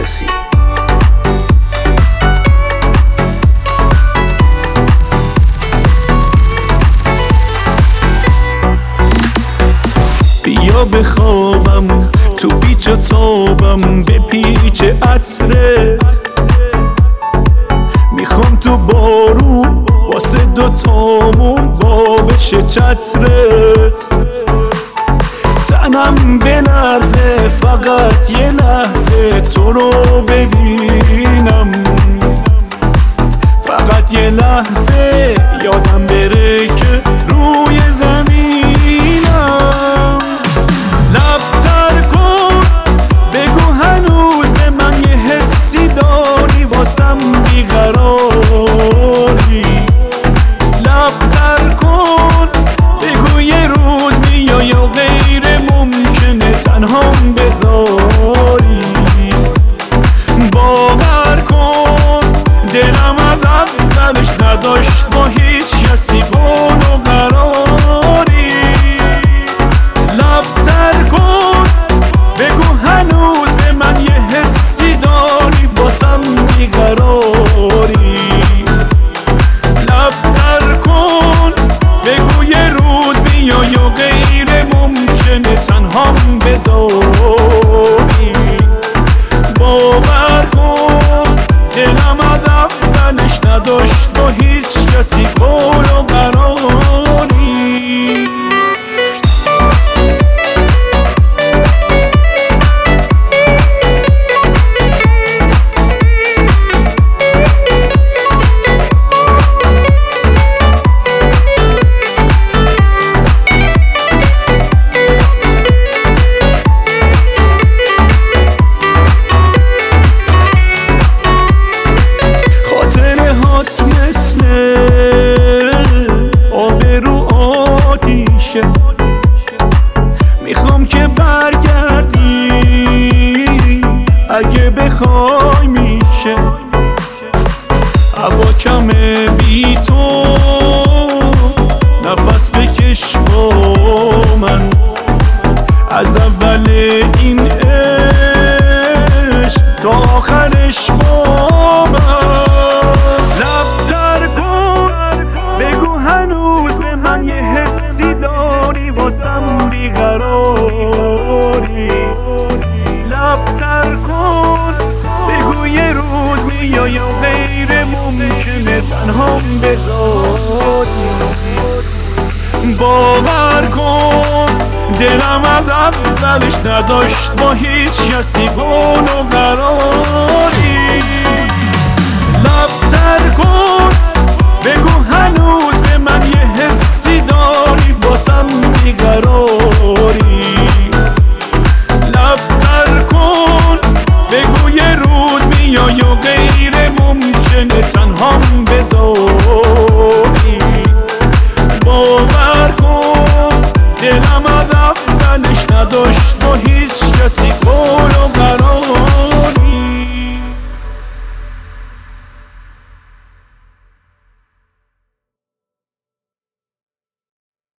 فارسی. بیا بخوابم تو پیچ و تابم به پیچ عطرت، میخوام تو بارون واسه دوتامون بابش چترت. تنم بلرزه فقط یه لحظه تو رو ببینم، فقط یه لحظه یادم بره که روی زمینم. لب‌تر کن بگو هنوز به من یه حسی داری واسم بیقراری. لب‌تر کن بگو یه روز میای یا غیر ممکنه تنهام بذاری. باور کن دلم از اولش نداشت با هیچ کسی قول و قراری. لب‌تر کن بگو هنوز به من یه حسی داری واسم بیقراری. لب‌تر کن بگو یه روز میای یا غیر ممکنه تنهام بذاری. باور کن دلم از اولش نداشت با هیچ کسی قول و قراری. مثل آب رو آتیشه، میخوام که برگردی اگه بخوای میشه. هوا کمه بی تو نفس بکش با من، از اول این عشق تا آخرش با من. لب‌تر کن بگو هنوز به من یه حسی داری واسم بیقراری. لب‌تر کن بگو یه روز میای یا غیر ممکنه تنهام بذاری. باور کن دلم از اولش نداشت با هیچ کسی قول و قراری. لب‌تر کن بگو هنوز به من یه حسی داری واسم بیقراری. لب‌تر کن بگو یه روز میای یا غیر ممکنه تنهام بذاری. باور کن دلم از اولش نداشت با هیچ کسی